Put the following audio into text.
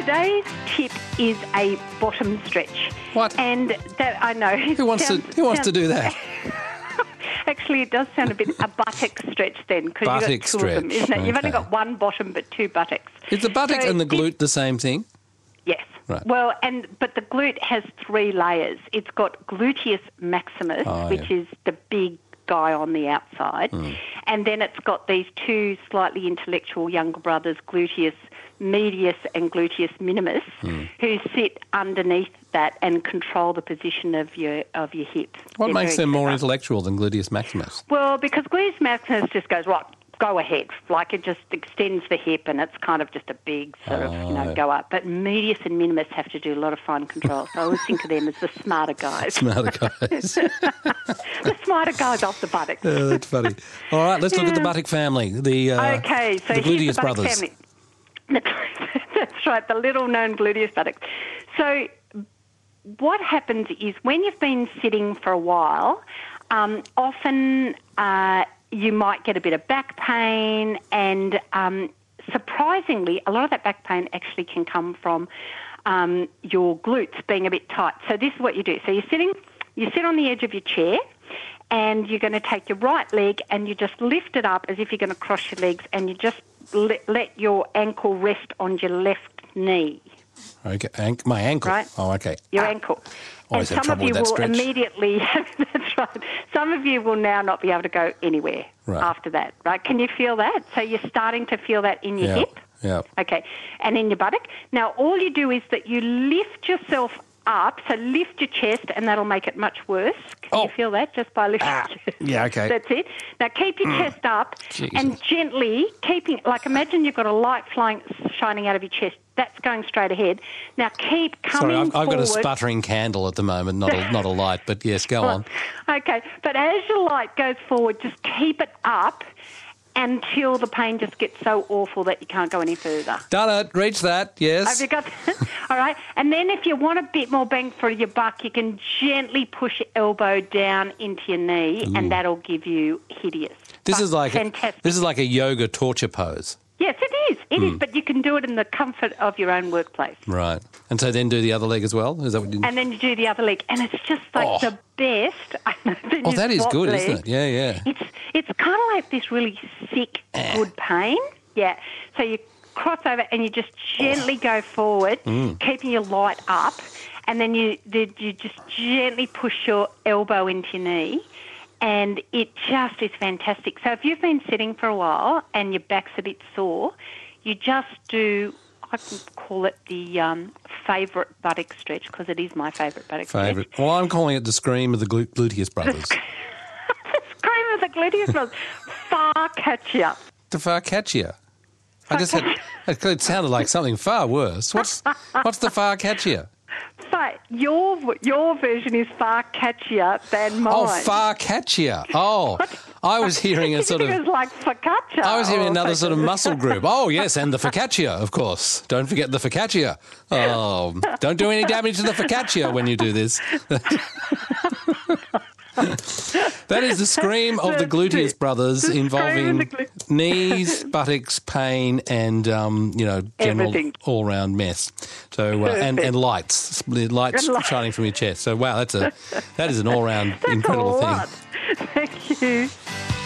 Today's tip is a bottom stretch. What? And that, I know. Who wants to do that? Actually, it does sound a bit a buttock stretch then, because you've got two of them, stretch, isn't it? You've only okay. got one bottom but two buttocks. Is the buttock and the glute the same thing? Yes. Right. Well, but the glute has three layers. It's got gluteus maximus, which is the big guy on the outside, and then it's got these two slightly intellectual younger brothers, gluteus medius and gluteus minimus, who sit underneath that and control the position of your hips. What makes them more intellectual than gluteus maximus? Well, because gluteus maximus just goes, right, go ahead. Like, it just extends the hip and it's kind of just a big sort of, go up. But medius and minimus have to do a lot of fine control. So I always think of them as the smarter guys. Smarter guys. The smarter guys off the buttocks. Oh, that's funny. All right, let's look at the buttock family. So the here's gluteus the buttock brothers. family. That's right, the little-known gluteus buttocks. So what happens is when you've been sitting for a while, often you might get a bit of back pain, and surprisingly, a lot of that back pain actually can come from your glutes being a bit tight. So this is what you do. So you sit on the edge of your chair, and you're going to take your right leg and you just lift it up as if you're going to cross your legs, and you just let your ankle rest on your left knee. Okay, my ankle. Right? Oh, okay. Your ankle. Always and have some of trouble you with that will stretch. immediately, that's right, some of you will now not be able to go anywhere after that, right? Can you feel that? So you're starting to feel that in your hip? Yeah. Okay, and in your buttock. Now, all you do is that you lift yourself up, so lift your chest, and that'll make it much worse. Can you feel that just by lifting your chest? Yeah, okay. That's it. Now, keep your chest up and gently imagine you've got a light shining out of your chest. That's going straight ahead. Now, keep coming Sorry, I've got a forward. sputtering candle at the moment, not a light, but yes, go on. Okay, but as your light goes forward, just keep it up until the pain just gets so awful that you can't go any further. Done it. Reach that, yes. Have you got that? All right. And then if you want a bit more bang for your buck, you can gently push your elbow down into your knee, and that'll give you hideous. This is like a yoga torture pose. Yes, it is. It is, but you can do it in the comfort of your own workplace. Right. And so then do the other leg as well? Is that what you... And then you do the other leg, and it's just like the best. Oh, that is good, isn't it? Yeah, yeah. It's kind of like this really sick, good pain. Yeah. So you cross over and you just gently go forward, keeping your light up, and then you just gently push your elbow into your knee, and it just is fantastic. So if you've been sitting for a while and your back's a bit sore, you just do, I can call it the favourite buttock stretch, because it is my favourite buttock stretch. Well, I'm calling it the scream of the gluteus brothers. The scream of the gluteus brothers. Far catchier. The far catchier. It sounded like something far worse. What's the far catchier? But your version is far catchier than mine. Oh, far catchier. Oh, I was hearing a sort of... It was like focaccia. I was hearing another sort of muscle group. Oh, yes, and the focaccia, of course. Don't forget the focaccia. Oh, don't do any damage to the focaccia when you do this. That is the scream of the gluteus brothers, involving knees, buttocks, pain, and general everything. all-round mess. So and lights shining from your chest. So wow, that is an all-round incredible thing. Thank you.